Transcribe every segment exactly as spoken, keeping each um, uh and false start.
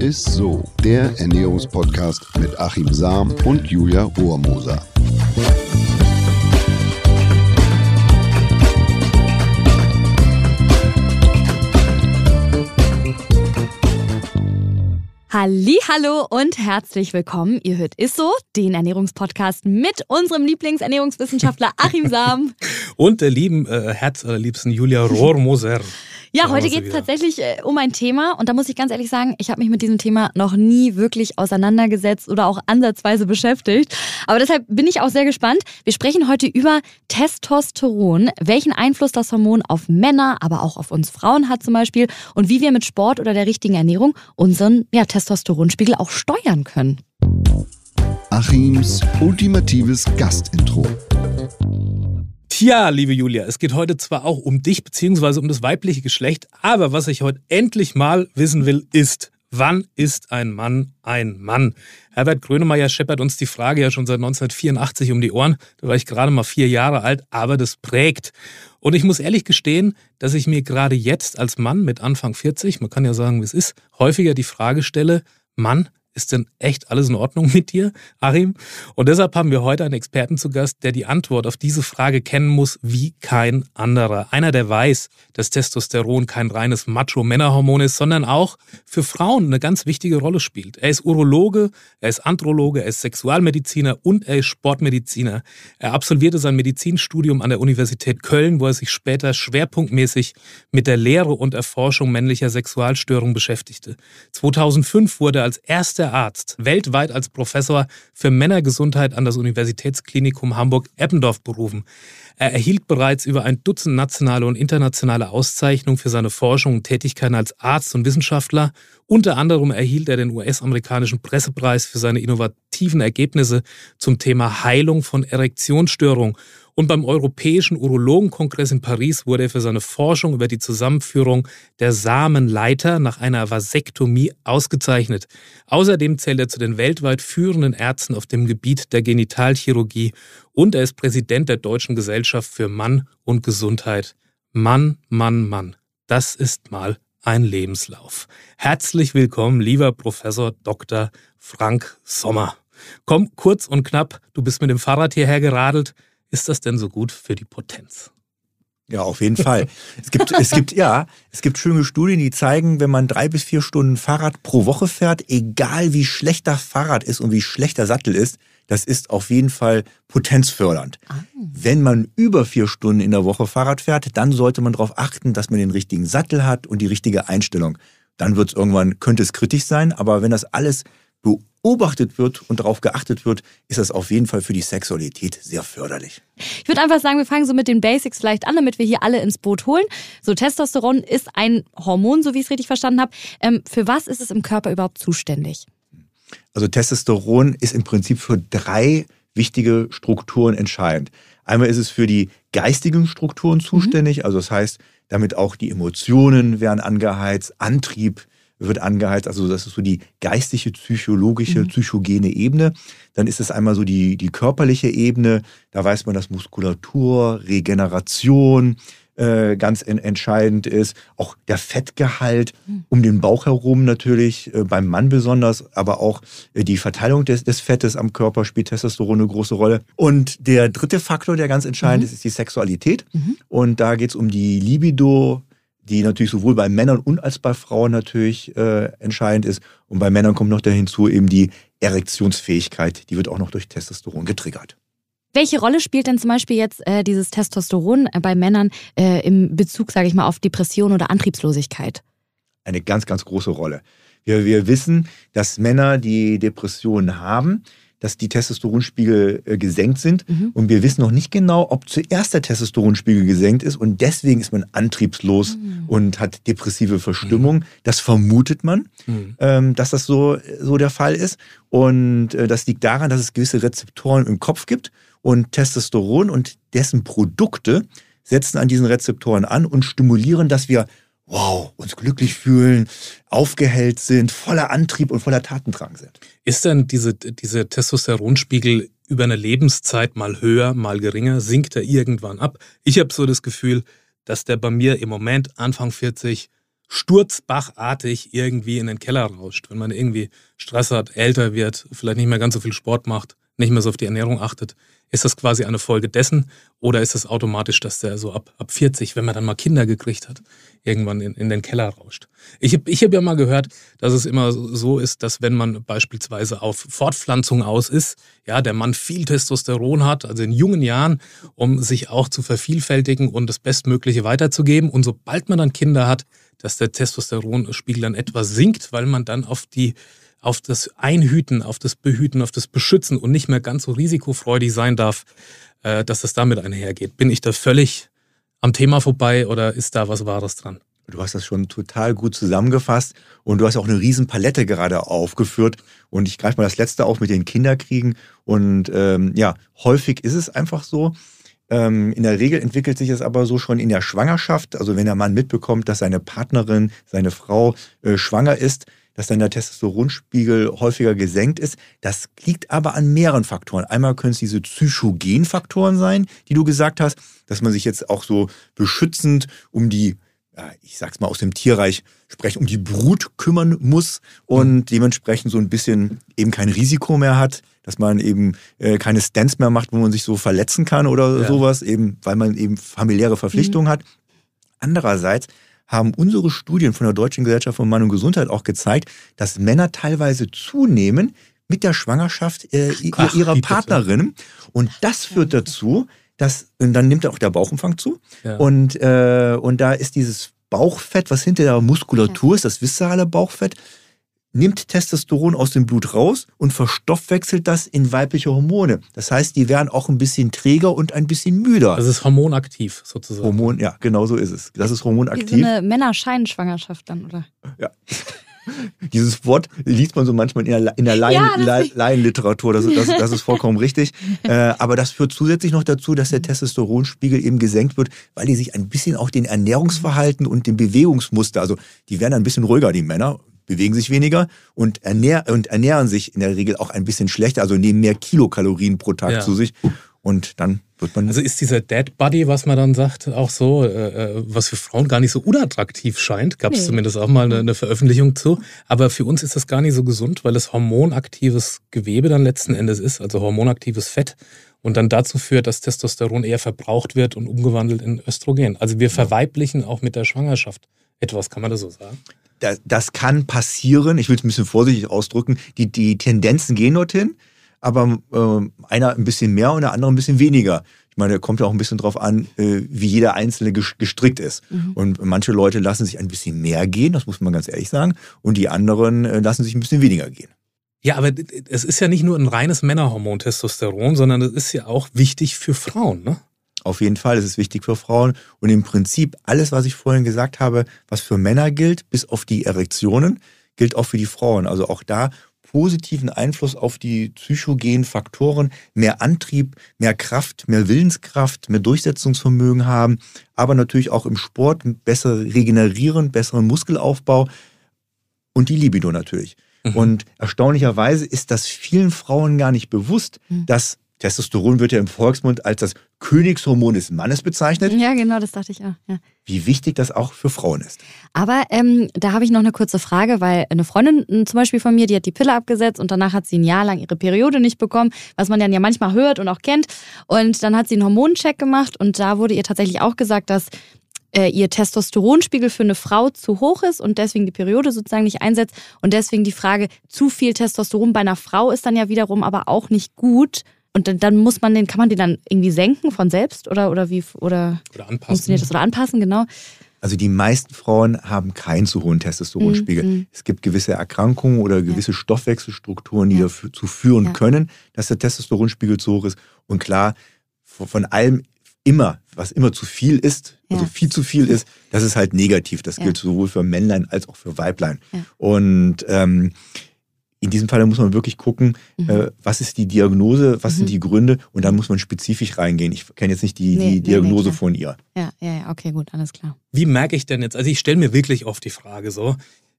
ist so, der Ernährungspodcast mit Achim Sam und Julia Rohrmoser. Hallihallo und herzlich willkommen. Ihr hört Isso, den Ernährungspodcast mit unserem Lieblingsernährungswissenschaftler Achim Sam. Und der lieben, äh, herzallerliebsten Julia Rohrmoser. Ja, heute geht es tatsächlich äh, um ein Thema und da muss ich ganz ehrlich sagen, ich habe mich mit diesem Thema noch nie wirklich auseinandergesetzt oder auch ansatzweise beschäftigt. Aber deshalb bin ich auch sehr gespannt. Wir sprechen heute über Testosteron, welchen Einfluss das Hormon auf Männer, aber auch auf uns Frauen hat zum Beispiel und wie wir mit Sport oder der richtigen Ernährung unseren ja, Testosteronspiegel auch steuern können. Achims ultimatives Gastintro. Tja, liebe Julia, es geht heute zwar auch um dich bzw. um das weibliche Geschlecht, aber was ich heute endlich mal wissen will, ist, wann ist ein Mann ein Mann? Herbert Grönemeyer scheppert uns die Frage ja schon seit neunzehnhundertvierundachtzig um die Ohren. Da war ich gerade mal vier Jahre alt, aber das prägt. Und ich muss ehrlich gestehen, dass ich mir gerade jetzt als Mann mit Anfang vierzig, man kann ja sagen, wie es ist, häufiger die Frage stelle, Mann, ist denn echt alles in Ordnung mit dir, Achim? Und deshalb haben wir heute einen Experten zu Gast, der die Antwort auf diese Frage kennen muss wie kein anderer. Einer, der weiß, dass Testosteron kein reines Macho-Männerhormon ist, sondern auch für Frauen eine ganz wichtige Rolle spielt. Er ist Urologe, er ist Androloge, er ist Sexualmediziner und er ist Sportmediziner. Er absolvierte sein Medizinstudium an der Universität Köln, wo er sich später schwerpunktmäßig mit der Lehre und Erforschung männlicher Sexualstörungen beschäftigte. zweitausendfünf wurde er als erster Arzt weltweit als Professor für Männergesundheit an das Universitätsklinikum Hamburg-Eppendorf berufen. Er erhielt bereits über ein Dutzend nationale und internationale Auszeichnungen für seine Forschung und Tätigkeiten als Arzt und Wissenschaftler. Unter anderem erhielt er den U S-amerikanischen Pressepreis für seine innovativen Ergebnisse zum Thema Heilung von Erektionsstörungen. Und beim Europäischen Urologenkongress in Paris wurde er für seine Forschung über die Zusammenführung der Samenleiter nach einer Vasektomie ausgezeichnet. Außerdem zählt er zu den weltweit führenden Ärzten auf dem Gebiet der Genitalchirurgie und er ist Präsident der Deutschen Gesellschaft für Mann und Gesundheit. Mann, Mann, Mann, das ist mal ein Lebenslauf. Herzlich willkommen, lieber Professor Doktor Frank Sommer. Komm, kurz und knapp, du bist mit dem Fahrrad hierher geradelt. Ist das denn so gut für die Potenz? Ja, auf jeden Fall. Es gibt, es gibt, ja, es gibt schöne Studien, die zeigen, wenn man drei bis vier Stunden Fahrrad pro Woche fährt, egal wie schlecht das Fahrrad ist und wie schlecht der Sattel ist, das ist auf jeden Fall potenzfördernd. Ah. Wenn man über vier Stunden in der Woche Fahrrad fährt, dann sollte man darauf achten, dass man den richtigen Sattel hat und die richtige Einstellung. Dann wird es irgendwann, könnte es kritisch sein, aber wenn das alles beobachtet wird und darauf geachtet wird, ist das auf jeden Fall für die Sexualität sehr förderlich. Ich würde einfach sagen, wir fangen so mit den Basics vielleicht an, damit wir hier alle ins Boot holen. So, Testosteron ist ein Hormon, so wie ich es richtig verstanden habe. Ähm, für was ist es im Körper überhaupt zuständig? Also Testosteron ist im Prinzip für drei wichtige Strukturen entscheidend. Einmal ist es für die geistigen Strukturen zuständig, mhm. also das heißt, damit auch die Emotionen werden angeheizt, Antrieb wird angeheizt, also das ist so die geistige, psychologische, mhm. psychogene Ebene. Dann ist es einmal so die, die körperliche Ebene, da weiß man, dass Muskulatur, Regeneration äh, ganz en- entscheidend ist. Auch der Fettgehalt mhm. um den Bauch herum natürlich, äh, beim Mann besonders, aber auch äh, die Verteilung des, des Fettes am Körper spielt Testosteron eine große Rolle. Und der dritte Faktor, der ganz entscheidend mhm. ist, ist die Sexualität. Mhm. Und da geht es um die Libido, die natürlich sowohl bei Männern und als bei Frauen natürlich äh, entscheidend ist. Und bei Männern kommt noch da hinzu eben die Erektionsfähigkeit, die wird auch noch durch Testosteron getriggert. Welche Rolle spielt denn zum Beispiel jetzt äh, dieses Testosteron bei Männern äh, im Bezug, sage ich mal, auf Depression oder Antriebslosigkeit? Eine ganz, ganz große Rolle. Wir, wir wissen, dass Männer, die Depressionen haben, dass die Testosteronspiegel äh, gesenkt sind. Mhm. Und wir wissen noch nicht genau, ob zuerst der Testosteronspiegel gesenkt ist und deswegen ist man antriebslos mhm. und hat depressive Verstimmung. Mhm. Das vermutet man, mhm. ähm, dass das so, so der Fall ist. Und äh, das liegt daran, dass es gewisse Rezeptoren im Kopf gibt und Testosteron und dessen Produkte setzen an diesen Rezeptoren an und stimulieren, dass wir wow, uns glücklich fühlen, aufgehellt sind, voller Antrieb und voller Tatendrang sind. Ist denn diese, diese Testosteronspiegel über eine Lebenszeit mal höher, mal geringer? Sinkt er irgendwann ab? Ich habe so das Gefühl, dass der bei mir im Moment Anfang vierzig sturzbachartig irgendwie in den Keller rauscht. Wenn man irgendwie Stress hat, älter wird, vielleicht nicht mehr ganz so viel Sport macht, nicht mehr so auf die Ernährung achtet. Ist das quasi eine Folge dessen oder ist es automatisch, dass der so ab, ab vierzig, wenn man dann mal Kinder gekriegt hat, irgendwann in, in den Keller rauscht? Ich habe ich hab ja mal gehört, dass es immer so ist, dass wenn man beispielsweise auf Fortpflanzung aus ist, ja, der Mann viel Testosteron hat, also in jungen Jahren, um sich auch zu vervielfältigen und das Bestmögliche weiterzugeben. Und sobald man dann Kinder hat, dass der Testosteronspiegel dann etwas sinkt, weil man dann auf die auf das Einhüten, auf das Behüten, auf das Beschützen und nicht mehr ganz so risikofreudig sein darf, äh, dass das damit einhergeht. Bin ich da völlig am Thema vorbei oder ist da was Wahres dran? Du hast das schon total gut zusammengefasst und du hast auch eine riesen Palette gerade aufgeführt und ich greife mal das letzte auf mit den Kinderkriegen und ähm, ja, häufig ist es einfach so. Ähm, in der Regel entwickelt sich es aber so schon in der Schwangerschaft, also wenn der Mann mitbekommt, dass seine Partnerin, seine Frau äh, schwanger ist, dass dann der Testosteronspiegel häufiger gesenkt ist. Das liegt aber an mehreren Faktoren. Einmal können es diese Psychogenfaktoren sein, die du gesagt hast, dass man sich jetzt auch so beschützend um die, ja, ich sag's mal aus dem Tierreich sprechen, um die Brut kümmern muss und dementsprechend so ein bisschen eben kein Risiko mehr hat, dass man eben äh, keine Stunts mehr macht, wo man sich so verletzen kann oder ja. sowas, eben weil man eben familiäre Verpflichtungen mhm. hat. Andererseits haben unsere Studien von der Deutschen Gesellschaft für Mann und Gesundheit auch gezeigt, dass Männer teilweise zunehmen mit der Schwangerschaft äh, Ach, ihrer Partnerin. Und das führt dazu, dass, und dann nimmt auch der Bauchumfang zu. Ja. Und, äh, und da ist dieses Bauchfett, was hinter der Muskulatur ist, das viszerale Bauchfett, nimmt Testosteron aus dem Blut raus und verstoffwechselt das in weibliche Hormone. Das heißt, die werden auch ein bisschen träger und ein bisschen müder. Das ist hormonaktiv sozusagen. Hormon, ja, genau so ist es. Das ist hormonaktiv. Wie so eine Männerscheinschwangerschaft dann, oder? Ja. Dieses Wort liest man so manchmal in der, in der Laien, ja, Laien, Laienliteratur, das, das, das ist vollkommen richtig. Äh, aber das führt zusätzlich noch dazu, dass der Testosteronspiegel eben gesenkt wird, weil die sich ein bisschen auch den Ernährungsverhalten und dem Bewegungsmuster, also die werden ein bisschen ruhiger, die Männer, bewegen sich weniger und, ernähr, und ernähren sich in der Regel auch ein bisschen schlechter, also nehmen mehr Kilokalorien pro Tag ja. zu sich. Und dann wird man... Also ist dieser Dead Body, was man dann sagt, auch so, äh, was für Frauen gar nicht so unattraktiv scheint. Gab es nee. zumindest auch mal eine, eine Veröffentlichung zu. Aber für uns ist das gar nicht so gesund, weil es hormonaktives Gewebe dann letzten Endes ist, also hormonaktives Fett. Und dann dazu führt, dass Testosteron eher verbraucht wird und umgewandelt in Östrogen. Also wir verweiblichen auch mit der Schwangerschaft etwas, kann man das so sagen? Das, das kann passieren, ich will es ein bisschen vorsichtig ausdrücken, die, die Tendenzen gehen dorthin, aber äh, einer ein bisschen mehr und der andere ein bisschen weniger. Ich meine, da kommt ja auch ein bisschen drauf an, äh, wie jeder Einzelne gestrickt ist. Mhm. Und manche Leute lassen sich ein bisschen mehr gehen, das muss man ganz ehrlich sagen, und die anderen äh, lassen sich ein bisschen weniger gehen. Ja, aber es ist ja nicht nur ein reines Männerhormon Testosteron, sondern es ist ja auch wichtig für Frauen, ne? Auf jeden Fall, es ist wichtig für Frauen. Und im Prinzip alles, was ich vorhin gesagt habe, was für Männer gilt, bis auf die Erektionen, gilt auch für die Frauen. Also auch da positiven Einfluss auf die psychogenen Faktoren, mehr Antrieb, mehr Kraft, mehr Willenskraft, mehr Durchsetzungsvermögen haben, aber natürlich auch im Sport besser regenerieren, besseren Muskelaufbau und die Libido natürlich. Mhm. Und erstaunlicherweise ist das vielen Frauen gar nicht bewusst, mhm. dass Testosteron wird ja im Volksmund als das Königshormon des Mannes bezeichnet. Ja, genau, das dachte ich auch. Ja. Wie wichtig das auch für Frauen ist. Aber ähm, da habe ich noch eine kurze Frage, weil eine Freundin zum Beispiel von mir, die hat die Pille abgesetzt und danach hat sie ein Jahr lang ihre Periode nicht bekommen, was man dann ja manchmal hört und auch kennt. Und dann hat sie einen Hormoncheck gemacht und da wurde ihr tatsächlich auch gesagt, dass äh, ihr Testosteronspiegel für eine Frau zu hoch ist und deswegen die Periode sozusagen nicht einsetzt. Und deswegen die Frage, zu viel Testosteron bei einer Frau ist dann ja wiederum aber auch nicht gut. Und dann, dann muss man den, kann man den dann irgendwie senken von selbst oder, oder wie oder, oder anpassen. Funktioniert das oder anpassen, genau. Also die meisten Frauen haben keinen zu hohen Testosteronspiegel. Mhm. Es gibt gewisse Erkrankungen oder gewisse ja. Stoffwechselstrukturen, die ja. dazu führen ja. können, dass der Testosteronspiegel zu hoch ist. Und klar, von allem immer, was immer zu viel ist, ja. also viel zu viel ist, das ist halt negativ. Das ja. gilt sowohl für Männlein als auch für Weiblein. Ja. Und ähm, in diesem Fall muss man wirklich gucken, mhm. äh, was ist die Diagnose, was mhm. sind die Gründe und dann muss man spezifisch reingehen. Ich kenne jetzt nicht die, nee, die Diagnose nee, nee, von ihr. Ja, ja, ja, okay, gut, alles klar. Wie merke ich denn jetzt, also ich stelle mir wirklich oft die Frage so,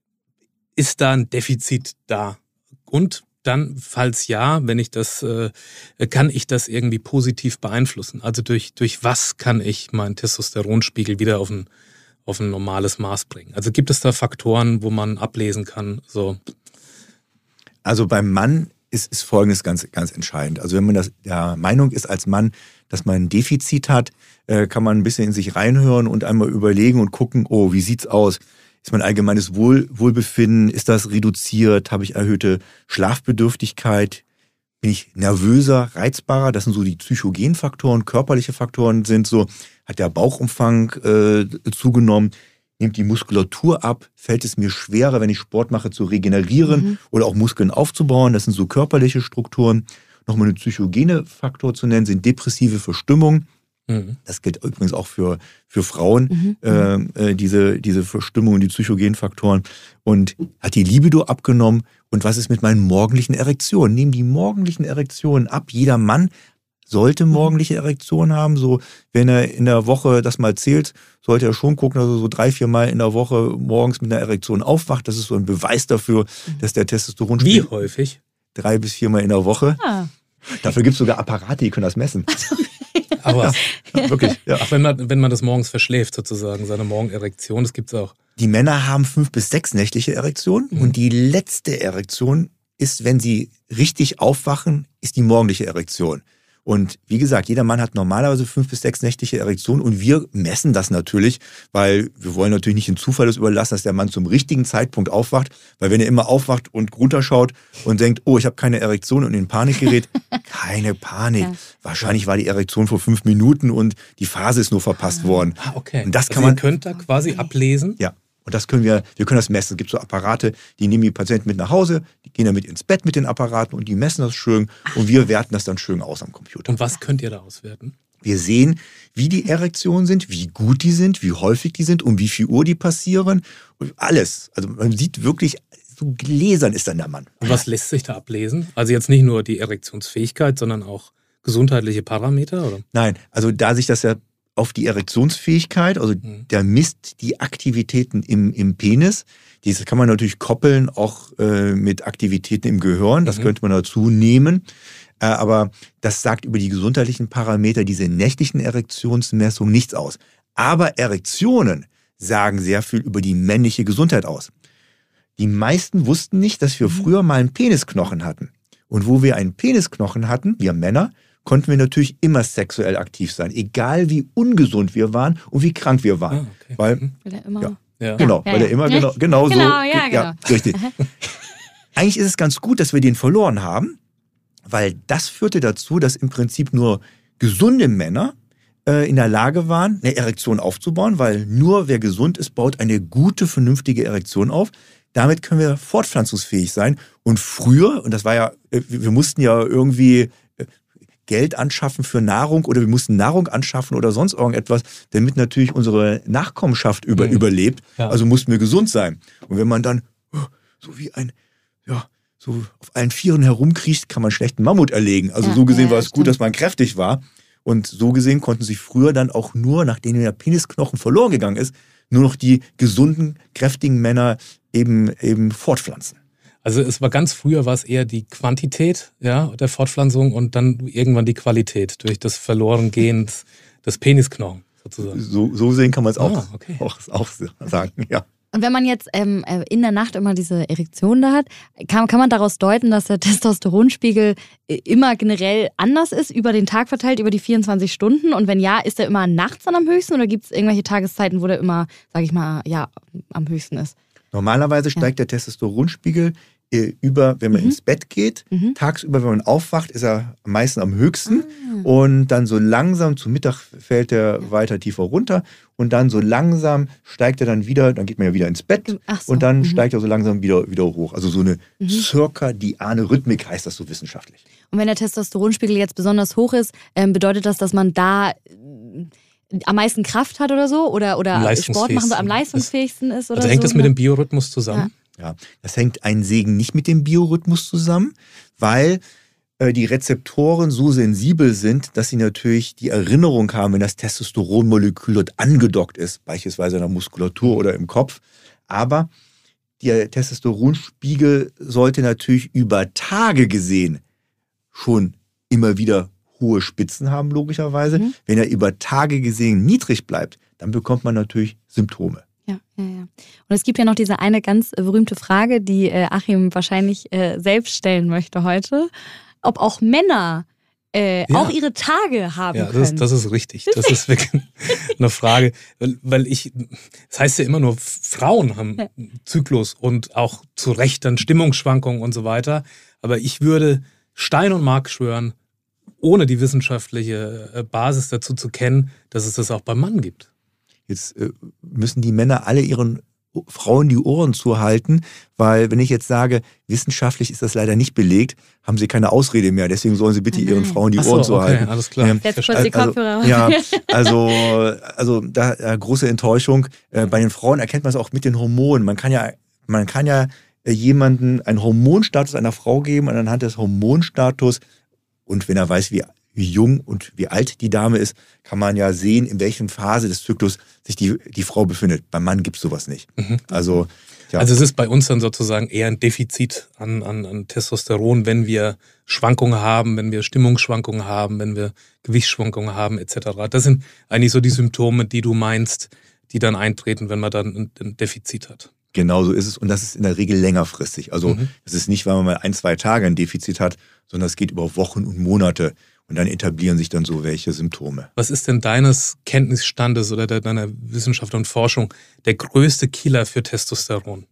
ist da ein Defizit da? Und dann, falls ja, wenn ich das, äh, kann ich das irgendwie positiv beeinflussen? Also durch, durch was kann ich meinen Testosteronspiegel wieder auf ein auf ein normales Maß bringen? Also gibt es da Faktoren, wo man ablesen kann? So. Also beim Mann ist, ist Folgendes ganz, ganz entscheidend. Also wenn man das, der Meinung ist als Mann, dass man ein Defizit hat, äh, kann man ein bisschen in sich reinhören und einmal überlegen und gucken, oh, wie sieht's aus? Ist mein allgemeines Wohl, Wohlbefinden, ist das reduziert? Habe ich erhöhte Schlafbedürftigkeit? Bin ich nervöser, reizbarer? Das sind so die psychogenen Faktoren. Körperliche Faktoren sind so, hat der Bauchumfang äh, zugenommen? Nimmt die Muskulatur ab? Fällt es mir schwerer, wenn ich Sport mache, zu regenerieren mhm. oder auch Muskeln aufzubauen? Das sind so körperliche Strukturen. Nochmal eine psychogene Faktor zu nennen, sind depressive Verstimmung. Mhm. Das gilt übrigens auch für, für Frauen, mhm. äh, diese, diese Verstimmung, die psychogenen Faktoren. Und hat die Libido abgenommen? Und was ist mit meinen morgendlichen Erektionen? Nehmen die morgendlichen Erektionen ab? Jeder Mann sollte morgendliche Erektionen haben. So, wenn er in der Woche das mal zählt, sollte er schon gucken, dass er so drei, vier Mal in der Woche morgens mit einer Erektion aufwacht. Das ist so ein Beweis dafür, dass der Testosteron... Wie häufig? Drei bis viermal in der Woche. Ah. Dafür gibt es sogar Apparate, die können das messen. Aber ja, wirklich, ja. Auch wenn man, wenn man das morgens verschläft, sozusagen, seine Morgenerektion, das gibt es auch. Die Männer haben fünf bis sechs nächtliche Erektionen mhm. und die letzte Erektion ist, wenn sie richtig aufwachen, ist die morgendliche Erektion. Und wie gesagt, jeder Mann hat normalerweise fünf bis sechs nächtliche Erektionen und wir messen das natürlich, weil wir wollen natürlich nicht den Zufall das überlassen, dass der Mann zum richtigen Zeitpunkt aufwacht, weil wenn er immer aufwacht und runterschaut und denkt, oh, ich habe keine Erektion und in Panik gerät, keine Panik. Ja. Wahrscheinlich war die Erektion vor fünf Minuten und die Phase ist nur verpasst worden. Ah, okay. Und das kann also man, ihr könnt da quasi ablesen? Ja. Und das können wir, wir können das messen. Es gibt so Apparate, die nehmen die Patienten mit nach Hause, die gehen damit ins Bett mit den Apparaten und die messen das schön und wir werten das dann schön aus am Computer. Und was könnt ihr da auswerten? Wir sehen, wie die Erektionen sind, wie gut die sind, wie häufig die sind, um wie viel Uhr die passieren. Und alles. Also man sieht wirklich, so gläsern ist dann der Mann. Und was lässt sich da ablesen? Also jetzt nicht nur die Erektionsfähigkeit, sondern auch gesundheitliche Parameter? Oder? Nein, also da sich das ja auf die Erektionsfähigkeit, also der misst die Aktivitäten im, im Penis. Das kann man natürlich koppeln auch äh, mit Aktivitäten im Gehirn, das mhm. könnte man dazu nehmen. Äh, aber das sagt über die gesundheitlichen Parameter, diese nächtlichen Erektionsmessungen, nichts aus. Aber Erektionen sagen sehr viel über die männliche Gesundheit aus. Die meisten wussten nicht, dass wir mhm. früher mal einen Penisknochen hatten. Und wo wir einen Penisknochen hatten, wir Männer, konnten wir natürlich immer sexuell aktiv sein, egal wie ungesund wir waren und wie krank wir waren. Ah, okay. Weil, weil er immer, ja, ja. Genau, ja, weil ja. er immer genau, genau, genau so. Ja, genau. Ja, richtig. Eigentlich ist es ganz gut, dass wir den verloren haben, weil das führte dazu, dass im Prinzip nur gesunde Männer äh, in der Lage waren, eine Erektion aufzubauen, weil nur wer gesund ist, baut eine gute, vernünftige Erektion auf. Damit können wir fortpflanzungsfähig sein. Und früher, und das war ja, wir mussten ja irgendwie Geld anschaffen für Nahrung oder wir mussten Nahrung anschaffen oder sonst irgendetwas, damit natürlich unsere Nachkommenschaft über, mhm. überlebt. Ja. Also mussten wir gesund sein. Und wenn man dann so wie ein, ja, so auf allen Vieren herumkriecht, kann man schlechten Mammut erlegen. Also ja, so gesehen ja, war es stimmt. gut, dass man kräftig war. Und so gesehen konnten sich früher dann auch nur, nachdem der Penisknochen verloren gegangen ist, nur noch die gesunden, kräftigen Männer eben, eben fortpflanzen. Also es war ganz früher war es eher die Quantität ja, der Fortpflanzung und dann irgendwann die Qualität durch das Verlorengehen des Penisknochen sozusagen. So, so sehen kann man es auch, ah, okay. auch, auch sagen, ja. Und wenn man jetzt ähm, in der Nacht immer diese Erektion da hat, kann, kann man daraus deuten, dass der Testosteronspiegel immer generell anders ist, über den Tag verteilt, über die vierundzwanzig Stunden? Und wenn ja, ist der immer nachts dann am höchsten oder gibt es irgendwelche Tageszeiten, wo der immer, sag ich mal, ja, am höchsten ist? Normalerweise steigt ja. der Testosteronspiegel äh, über, wenn man mhm. ins Bett geht. Mhm. Tagsüber, wenn man aufwacht, ist er am meisten am höchsten. Ah. Und dann so langsam, zu Mittag fällt er ja. weiter tiefer runter. Und dann so langsam steigt er dann wieder, dann geht man ja wieder ins Bett. So. Und dann mhm. steigt er so langsam wieder, wieder hoch. Also so eine mhm. circadiane Rhythmik heißt das so wissenschaftlich. Und wenn der Testosteronspiegel jetzt besonders hoch ist, ähm, bedeutet das, dass man da am meisten Kraft hat oder so? Oder, oder Sport machen so am leistungsfähigsten ist? Oder also hängt so? das mit dem Biorhythmus zusammen? Ja. ja, das hängt ein Segen nicht mit dem Biorhythmus zusammen, weil äh, die Rezeptoren so sensibel sind, dass sie natürlich die Erinnerung haben, wenn das Testosteronmolekül dort angedockt ist, beispielsweise in der Muskulatur oder im Kopf. Aber der Testosteronspiegel sollte natürlich über Tage gesehen schon immer wieder hohe Spitzen haben, logischerweise. Mhm. Wenn er über Tage gesehen niedrig bleibt, dann bekommt man natürlich Symptome. Ja, ja, ja. Und es gibt ja noch diese eine ganz berühmte Frage, die äh, Achim wahrscheinlich äh, selbst stellen möchte heute, ob auch Männer äh, ja. auch ihre Tage haben ja, können. Ja, das, das ist richtig. Das ist wirklich eine Frage, weil, weil ich, das heißt ja immer nur, Frauen haben ja. Zyklus und auch zu Recht dann Stimmungsschwankungen und so weiter. Aber ich würde Stein und Mark schwören, ohne die wissenschaftliche Basis dazu zu kennen, dass es das auch beim Mann gibt. Jetzt äh, müssen die Männer alle ihren Frauen die Ohren zuhalten, weil wenn ich jetzt sage, wissenschaftlich ist das leider nicht belegt, haben sie keine Ausrede mehr. Deswegen sollen sie bitte ihren Frauen die Ach so, Ohren zuhalten. Okay, alles klar. Ähm, Jetzt kurz die Kopfhörer. Also, ja, also, also da äh, große Enttäuschung. Äh, bei den Frauen erkennt man es auch mit den Hormonen. Man kann ja, man kann ja äh, jemanden einen Hormonstatus einer Frau geben und anhand des Hormonstatus und wenn er weiß, wie wie jung und wie alt die Dame ist, kann man ja sehen, in welchen Phase des Zyklus sich die, die Frau befindet. Beim Mann gibt es sowas nicht. Mhm. Also, ja. also es ist bei uns dann sozusagen eher ein Defizit an, an, an Testosteron, wenn wir Schwankungen haben, wenn wir Stimmungsschwankungen haben, wenn wir Gewichtsschwankungen haben et cetera. Das sind eigentlich so die Symptome, die du meinst, die dann eintreten, wenn man dann ein, ein Defizit hat. Genau so ist es und das ist in der Regel längerfristig. Also mhm. das ist nicht, weil man mal ein, zwei Tage ein Defizit hat, sondern es geht über Wochen und Monate. Und dann etablieren sich dann so welche Symptome. Was ist denn deines Kenntnisstandes oder deiner Wissenschaft und Forschung der größte Killer für Testosteron?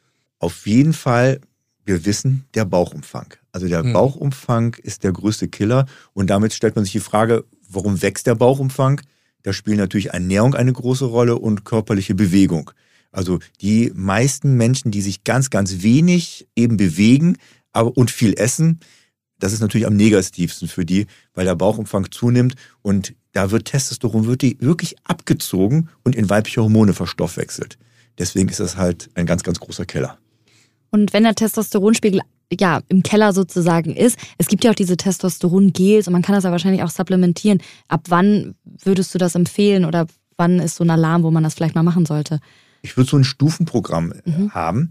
Auf jeden Fall, wir wissen, der Bauchumfang. Also der hm. Bauchumfang ist der größte Killer. Und damit stellt man sich die Frage, warum wächst der Bauchumfang? Da spielt natürlich Ernährung eine große Rolle und körperliche Bewegung. Also die meisten Menschen, die sich ganz, ganz wenig eben bewegen aber, und viel essen, das ist natürlich am negativsten für die, weil der Bauchumfang zunimmt und da wird Testosteron wirklich abgezogen und in weibliche Hormone verstoffwechselt. Deswegen ist das halt ein ganz, ganz großer Keller. Und wenn der Testosteronspiegel ja im Keller sozusagen ist, es gibt ja auch diese Testosteron-Gels und man kann das ja wahrscheinlich auch supplementieren. Ab wann würdest du das empfehlen oder wann ist so ein Alarm, wo man das vielleicht mal machen sollte? Ich würde so ein Stufenprogramm mhm. haben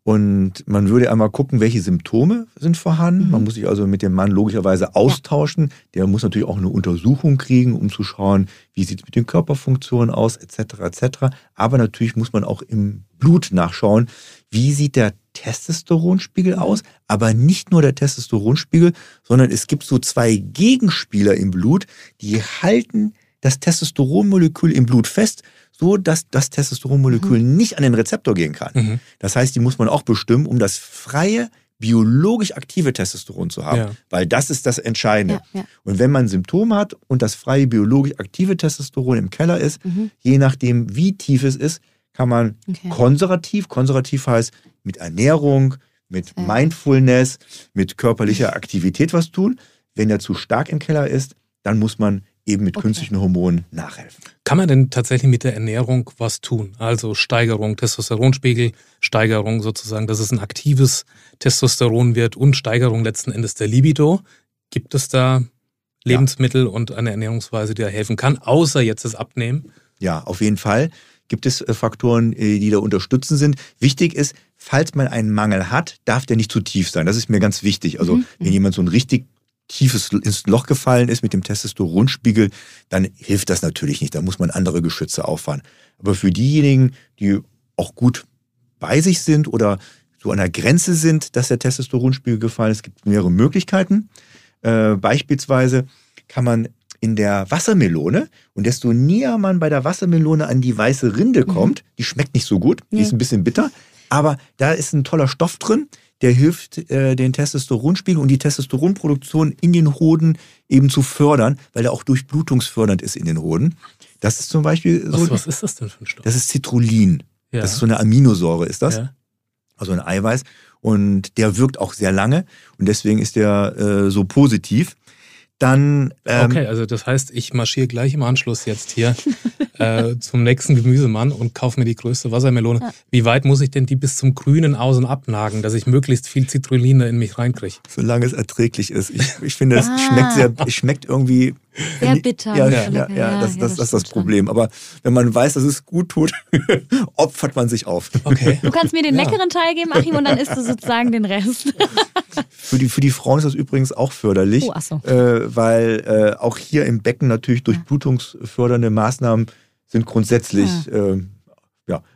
und man würde einmal gucken, welche Symptome sind vorhanden. Mhm. Man muss sich also mit dem Mann logischerweise austauschen. Ja. Der muss natürlich auch eine Untersuchung kriegen, um zu schauen, wie sieht es mit den Körperfunktionen aus, et cetera et cetera. Aber natürlich muss man auch im Blut nachschauen, wie sieht der Testosteronspiegel aus. Aber nicht nur der Testosteronspiegel, sondern es gibt so zwei Gegenspieler im Blut, die halten das Testosteronmolekül im Blut fest, so dass das Testosteronmolekül mhm. nicht an den Rezeptor gehen kann. Mhm. Das heißt, die muss man auch bestimmen, um das freie, biologisch aktive Testosteron zu haben, ja. weil das ist das Entscheidende. Ja, ja. Und wenn man Symptome hat und das freie, biologisch aktive Testosteron im Keller ist, mhm. je nachdem, wie tief es ist, kann man okay. konservativ, konservativ heißt mit Ernährung, mit ja. Mindfulness, mit körperlicher Aktivität was tun. Wenn er zu stark im Keller ist, dann muss man eben mit okay. künstlichen Hormonen nachhelfen. Kann man denn tatsächlich mit der Ernährung was tun? Also Steigerung, Testosteronspiegel, Steigerung sozusagen, dass es ein aktives Testosteron wird und Steigerung letzten Endes der Libido. Gibt es da Lebensmittel ja. und eine Ernährungsweise, die da helfen kann, außer jetzt das Abnehmen? Ja, auf jeden Fall gibt es Faktoren, die da unterstützend sind. Wichtig ist, falls man einen Mangel hat, darf der nicht zu tief sein. Das ist mir ganz wichtig. Also mhm. wenn jemand so ein richtig tiefes ins Loch gefallen ist mit dem Testosteronspiegel, dann hilft das natürlich nicht. Da muss man andere Geschütze auffahren. Aber für diejenigen, die auch gut bei sich sind oder so an der Grenze sind, dass der Testosteronspiegel gefallen ist, gibt es mehrere Möglichkeiten. Äh, beispielsweise kann man in der Wassermelone, und desto näher man bei der Wassermelone an die weiße Rinde kommt, mhm. die schmeckt nicht so gut, die ja. ist ein bisschen bitter, aber da ist ein toller Stoff drin, der hilft, äh, den Testosteronspiegel und die Testosteronproduktion in den Hoden eben zu fördern, weil er auch durchblutungsfördernd ist in den Hoden. Das ist zum Beispiel so. Was, was ist das denn für ein Stoff? Das ist Citrullin. Ja. Das ist so eine Aminosäure, ist das. Ja. Also ein Eiweiß. Und der wirkt auch sehr lange und deswegen ist der äh, so positiv. Dann, ähm, okay, also das heißt, ich marschiere gleich im Anschluss jetzt hier äh, zum nächsten Gemüsemann und kaufe mir die größte Wassermelone. Ja. Wie weit muss ich denn die bis zum grünen Außen abnagen, dass ich möglichst viel Citrullin in mich reinkriege? Solange es erträglich ist. Ich, ich finde, es ah. schmeckt sehr, es schmeckt irgendwie sehr bitter. Ja, ja, ja, ja, das, das, das ist das Problem. Aber wenn man weiß, dass es gut tut, opfert man sich auf. Okay. Du kannst mir den ja. leckeren Teil geben, Achim, und dann isst du sozusagen den Rest. Für die, für die Frauen ist das übrigens auch förderlich, oh, ach so. äh, weil äh, auch hier im Becken natürlich durchblutungsfördernde Maßnahmen sind grundsätzlich ja. äh,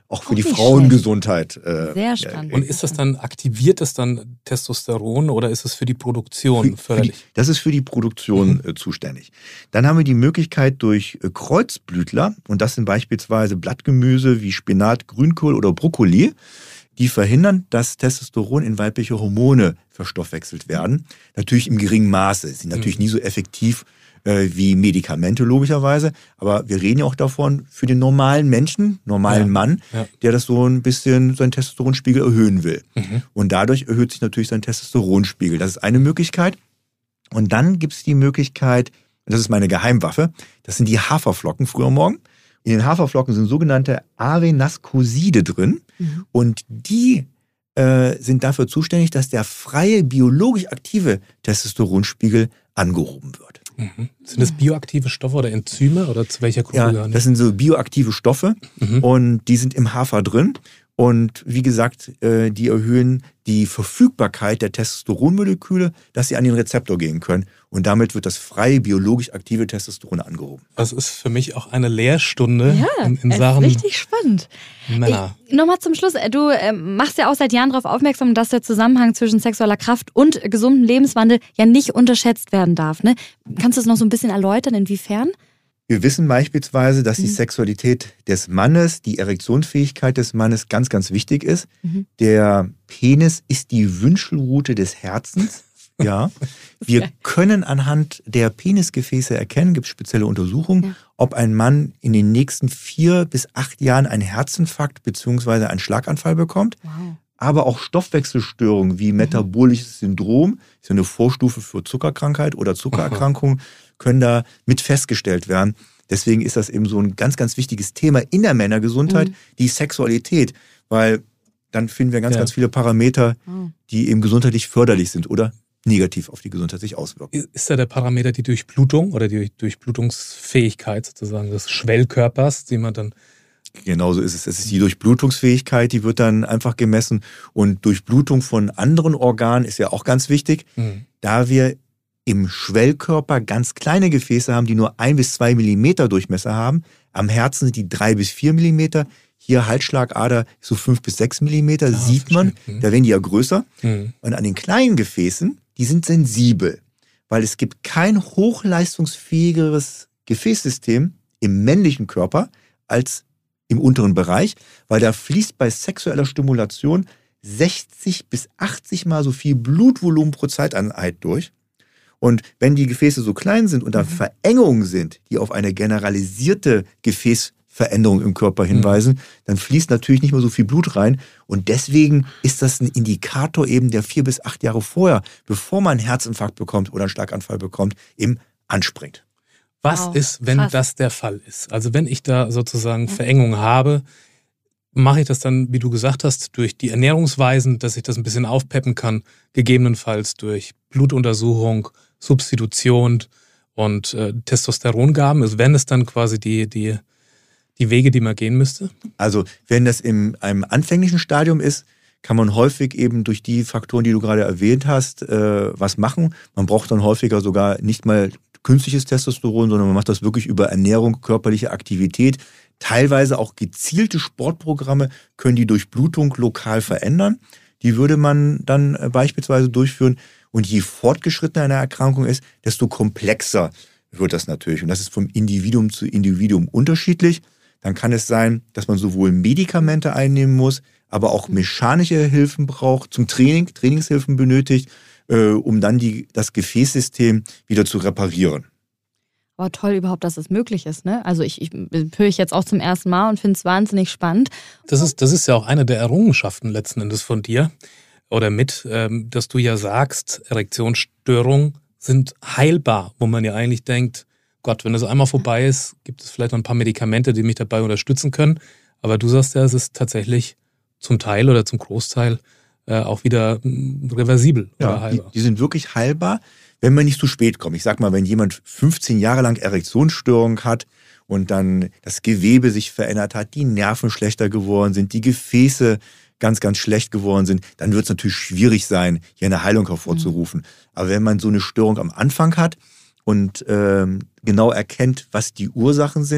auch für auch die Frauengesundheit. Äh, Sehr spannend. Und ist das dann, aktiviert das dann Testosteron oder ist es für die Produktion für, förderlich? Für die, das ist für die Produktion mhm. äh, zuständig. Dann haben wir die Möglichkeit durch äh, Kreuzblütler, und das sind beispielsweise Blattgemüse wie Spinat, Grünkohl oder Brokkoli, die verhindern, dass Testosteron in weibliche Hormone verstoffwechselt werden. Natürlich im geringen Maße. Sie sind natürlich mhm. nie so effektiv äh, wie Medikamente logischerweise. Aber wir reden ja auch davon, für den normalen Menschen, normalen ja. Mann, ja. der das so ein bisschen seinen Testosteronspiegel erhöhen will. Mhm. Und dadurch erhöht sich natürlich sein Testosteronspiegel. Das ist eine Möglichkeit. Und dann gibt es die Möglichkeit, das ist meine Geheimwaffe, das sind die Haferflocken früh am Morgen. In den Haferflocken sind sogenannte Arenascoside drin mhm. und die äh, sind dafür zuständig, dass der freie, biologisch aktive Testosteronspiegel angehoben wird. Mhm. Sind das bioaktive Stoffe oder Enzyme oder zu welcher Gruppe? Ja, das sind so bioaktive Stoffe mhm. und die sind im Hafer drin. Und wie gesagt, äh, die erhöhen die Verfügbarkeit der Testosteronmoleküle, dass sie an den Rezeptor gehen können. Und damit wird das freie, biologisch aktive Testosteron angehoben. Das ist für mich auch eine Lehrstunde ja, in, in es Sachen ist richtig spannend. Männer. Nochmal zum Schluss. Du äh, machst ja auch seit Jahren darauf aufmerksam, dass der Zusammenhang zwischen sexueller Kraft und gesundem Lebenswandel ja nicht unterschätzt werden darf. Ne? Kannst du das noch so ein bisschen erläutern, inwiefern? Wir wissen beispielsweise, dass die mhm. Sexualität des Mannes, die Erektionsfähigkeit des Mannes ganz, ganz wichtig ist. Mhm. Der Penis ist die Wünschelrute des Herzens. Ja. Wir können anhand der Penisgefäße erkennen, gibt es spezielle Untersuchungen, ja. ob ein Mann in den nächsten vier bis acht Jahren einen Herzinfarkt bzw. einen Schlaganfall bekommt. Wow. Aber auch Stoffwechselstörungen wie metabolisches Syndrom, ist eine Vorstufe für Zuckerkrankheit oder Zuckererkrankung, können da mit festgestellt werden. Deswegen ist das eben so ein ganz, ganz wichtiges Thema in der Männergesundheit, mhm. die Sexualität, weil dann finden wir ganz, ja. ganz viele Parameter, die eben gesundheitlich förderlich sind oder negativ auf die Gesundheit sich auswirken. Ist da der Parameter die Durchblutung oder die Durchblutungsfähigkeit sozusagen des Schwellkörpers, die man dann... Genauso ist es. Es ist die Durchblutungsfähigkeit, die wird dann einfach gemessen. Und Durchblutung von anderen Organen ist ja auch ganz wichtig, mhm. da wir im Schwellkörper ganz kleine Gefäße haben, die nur ein bis zwei Millimeter Durchmesser haben. Am Herzen sind die drei bis vier Millimeter. Hier Halsschlagader so fünf bis sechs Millimeter, ah, sieht man. Mhm. Da werden die ja größer. Mhm. Und an den kleinen Gefäßen, die sind sensibel, weil es gibt kein hochleistungsfähigeres Gefäßsystem im männlichen Körper als im unteren Bereich, weil da fließt bei sexueller Stimulation sechzig bis achtzig Mal so viel Blutvolumen pro Zeiteinheit durch. Und wenn die Gefäße so klein sind und da mhm. Verengungen sind, die auf eine generalisierte Gefäßveränderung im Körper hinweisen, mhm. dann fließt natürlich nicht mehr so viel Blut rein. Und deswegen ist das ein Indikator eben, der vier bis acht Jahre vorher, bevor man einen Herzinfarkt bekommt oder einen Schlaganfall bekommt, eben anspringt. Was wow, ist, wenn krass. das der Fall ist? Also wenn ich da sozusagen ja. Verengung habe, mache ich das dann, wie du gesagt hast, durch die Ernährungsweisen, dass ich das ein bisschen aufpeppen kann, gegebenenfalls durch Blutuntersuchung, Substitution und äh, Testosterongaben. Also wären es dann quasi die, die, die Wege, die man gehen müsste? Also wenn das in einem anfänglichen Stadium ist, kann man häufig eben durch die Faktoren, die du gerade erwähnt hast, äh, was machen. Man braucht dann häufiger sogar nicht mal künstliches Testosteron, sondern man macht das wirklich über Ernährung, körperliche Aktivität. Teilweise auch gezielte Sportprogramme können die Durchblutung lokal verändern. Die würde man dann beispielsweise durchführen. Und je fortgeschrittener eine Erkrankung ist, desto komplexer wird das natürlich. Und das ist vom Individuum zu Individuum unterschiedlich. Dann kann es sein, dass man sowohl Medikamente einnehmen muss, aber auch mechanische Hilfen braucht, zum Training, Trainingshilfen benötigt, äh, um dann die, das Gefäßsystem wieder zu reparieren. Aber toll überhaupt, dass es möglich ist. Ne? Also ich, ich höre ich jetzt auch zum ersten Mal und finde es wahnsinnig spannend. Das ist, das ist ja auch eine der Errungenschaften letzten Endes von dir oder mit, ähm, dass du ja sagst, Erektionsstörungen sind heilbar, wo man ja eigentlich denkt, Gott, wenn das einmal vorbei ist, gibt es vielleicht noch ein paar Medikamente, die mich dabei unterstützen können. Aber du sagst ja, es ist tatsächlich zum Teil oder zum Großteil äh, auch wieder reversibel ja, oder heilbar. Die, die sind wirklich heilbar, wenn man nicht zu spät kommt. Ich sag mal, wenn jemand fünfzehn Jahre lang Erektionsstörung hat und dann das Gewebe sich verändert hat, die Nerven schlechter geworden sind, die Gefäße ganz, ganz schlecht geworden sind, dann wird es natürlich schwierig sein, hier eine Heilung hervorzurufen. Mhm. Aber wenn man so eine Störung am Anfang hat und ähm, genau erkennt, was die Ursachen sind,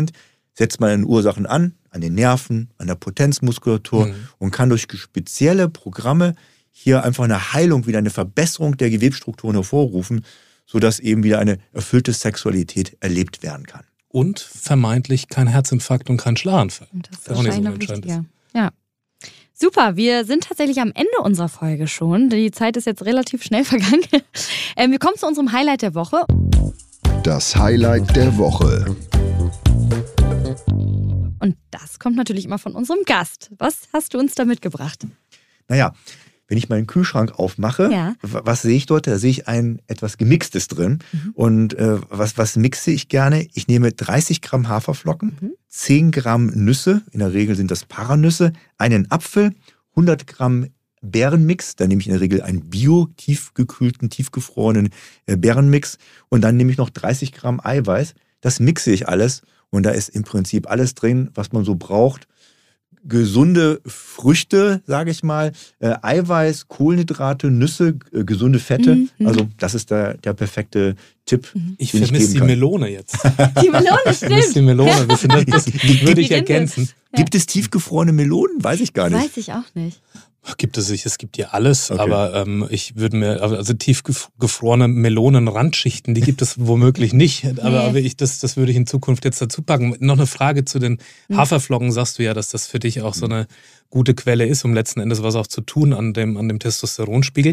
setzt man an Ursachen an, an den Nerven, an der Potenzmuskulatur mhm. und kann durch spezielle Programme hier einfach eine Heilung, wieder eine Verbesserung der Gewebsstrukturen hervorrufen, sodass eben wieder eine erfüllte Sexualität erlebt werden kann. Und vermeintlich kein Herzinfarkt und kein Schlaganfall. Und das ist das wahrscheinlich noch wichtiger. Ja. Super, wir sind tatsächlich am Ende unserer Folge schon. Die Zeit ist jetzt relativ schnell vergangen. Wir kommen zu unserem Highlight der Woche. Das Highlight der Woche. Und das kommt natürlich immer von unserem Gast. Was hast du uns da mitgebracht? Naja, wenn ich meinen Kühlschrank aufmache, ja. was sehe ich dort? Da sehe ich ein etwas Gemixtes drin. Mhm. Und äh, was, was mixe ich gerne? Ich nehme dreißig Gramm Haferflocken, mhm. zehn Gramm Nüsse, in der Regel sind das Paranüsse, einen Apfel, hundert Gramm Beerenmix, da nehme ich in der Regel einen bio-tiefgekühlten, tiefgefrorenen äh, Beerenmix und dann nehme ich noch dreißig Gramm Eiweiß. Das mixe ich alles und da ist im Prinzip alles drin, was man so braucht. Gesunde Früchte, sage ich mal, äh, Eiweiß, Kohlenhydrate, Nüsse, äh, gesunde Fette. Mhm. Also das ist der, der perfekte Tipp. Ich vermisse die Melone jetzt. Die Melone, stimmt. Ich vermisse die Melone. Das, das, das würde ich ergänzen. Ja. Gibt es tiefgefrorene Melonen? Weiß ich gar nicht. Weiß ich auch nicht. Gibt es nicht, es gibt ja alles, okay. aber ähm, ich würde mir, also tiefgefrorene Melonenrandschichten, die gibt es womöglich nicht, aber, nee. aber ich, das, das würde ich in Zukunft jetzt dazu packen. Noch eine Frage zu den Haferflocken, sagst du ja, dass das für dich auch so eine gute Quelle ist, um letzten Endes was auch zu tun an dem, an dem Testosteronspiegel.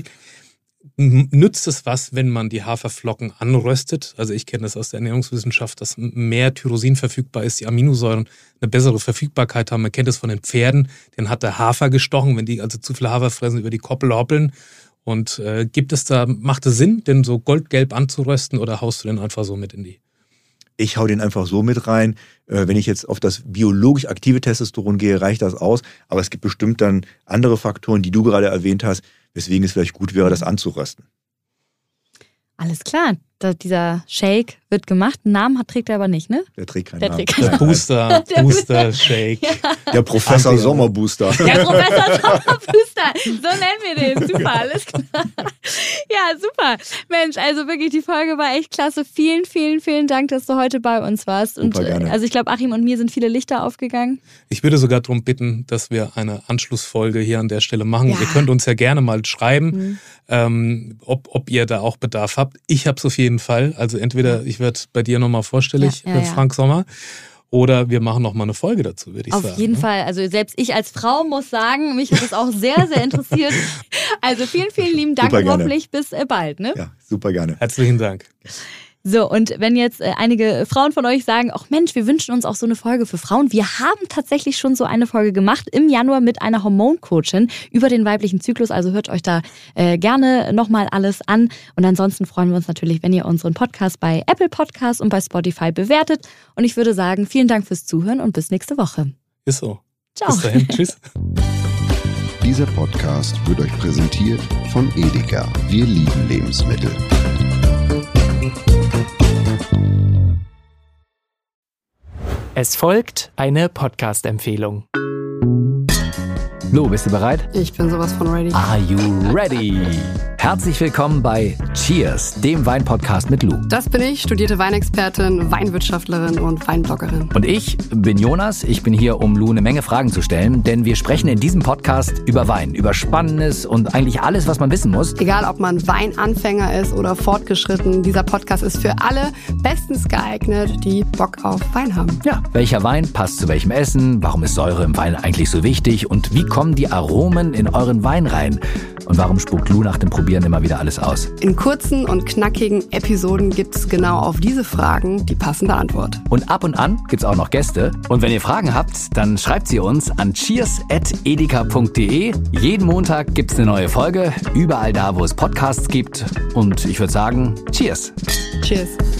Nützt es was, wenn man die Haferflocken anröstet? Also ich kenne das aus der Ernährungswissenschaft, dass mehr Tyrosin verfügbar ist, die Aminosäuren eine bessere Verfügbarkeit haben. Man kennt es von den Pferden, denen hat der Hafer gestochen, wenn die also zu viel Hafer fressen, über die Koppel hoppeln. Und äh, gibt es da, macht es Sinn, den so goldgelb anzurösten oder haust du den einfach so mit in die? Ich hau den einfach so mit rein. Wenn ich jetzt auf das biologisch aktive Testosteron gehe, reicht das aus. Aber es gibt bestimmt dann andere Faktoren, die du gerade erwähnt hast, weswegen es vielleicht gut wäre, das anzurösten. Alles klar. Da, dieser Shake wird gemacht. Einen Namen hat, trägt er aber nicht, ne? Der trägt keinen Der Namen. Trägt keinen Der Booster, Booster Shake. Ja. Der Professor Ach, Sommerbooster. Der Professor Sommerbooster. So nennen wir den. Super, alles klar. Ja, super. Mensch, also wirklich, die Folge war echt klasse. Vielen, vielen, vielen Dank, dass du heute bei uns warst. Und, super gerne. Also ich glaube, Achim und mir sind viele Lichter aufgegangen. Ich würde sogar darum bitten, dass wir eine Anschlussfolge hier an der Stelle machen. Ja. Ihr könnt uns ja gerne mal schreiben, mhm. ähm, ob, ob ihr da auch Bedarf habt. Ich habe es auf jeden Fall. Also entweder ich werde bei dir nochmal vorstellig, ja, ja, ja. Frank Sommer, oder wir machen nochmal eine Folge dazu, würde ich auf sagen. Auf jeden ne? Fall. Also selbst ich als Frau muss sagen, mich hat das auch sehr, sehr interessiert. Also vielen, vielen lieben Dank und hoffentlich bis bald. Ne? Ja, super gerne. Herzlichen Dank. So, und wenn jetzt äh, einige Frauen von euch sagen, ach Mensch, wir wünschen uns auch so eine Folge für Frauen. Wir haben tatsächlich schon so eine Folge gemacht im Januar mit einer Hormoncoachin über den weiblichen Zyklus. Also hört euch da äh, gerne nochmal alles an. Und ansonsten freuen wir uns natürlich, wenn ihr unseren Podcast bei Apple Podcasts und bei Spotify bewertet. Und ich würde sagen, vielen Dank fürs Zuhören und bis nächste Woche. Ist so. Ciao. Bis dahin. Tschüss. Dieser Podcast wird euch präsentiert von Edeka. Wir lieben Lebensmittel. Es folgt eine Podcast-Empfehlung. Lou, bist du bereit? Ich bin sowas von ready. Are you ready? Herzlich willkommen bei Cheers, dem Wein-Podcast mit Lou. Das bin ich, studierte Weinexpertin, Weinwirtschaftlerin und Weinbloggerin. Und ich bin Jonas. Ich bin hier, um Lou eine Menge Fragen zu stellen, denn wir sprechen in diesem Podcast über Wein, über Spannendes und eigentlich alles, was man wissen muss. Egal, ob man Weinanfänger ist oder fortgeschritten, dieser Podcast ist für alle bestens geeignet, die Bock auf Wein haben. Ja, welcher Wein passt zu welchem Essen? Warum ist Säure im Wein eigentlich so wichtig? Und wie kommen die Aromen in euren Wein rein? Und warum spuckt Lou nach dem Probieren immer wieder alles aus? In kurzen und knackigen Episoden gibt es genau auf diese Fragen die passende Antwort. Und ab und an gibt es auch noch Gäste. Und wenn ihr Fragen habt, dann schreibt sie uns an cheers at edeka punkt de. Jeden Montag gibt es eine neue Folge, überall da, wo es Podcasts gibt. Und ich würde sagen, Cheers. Cheers.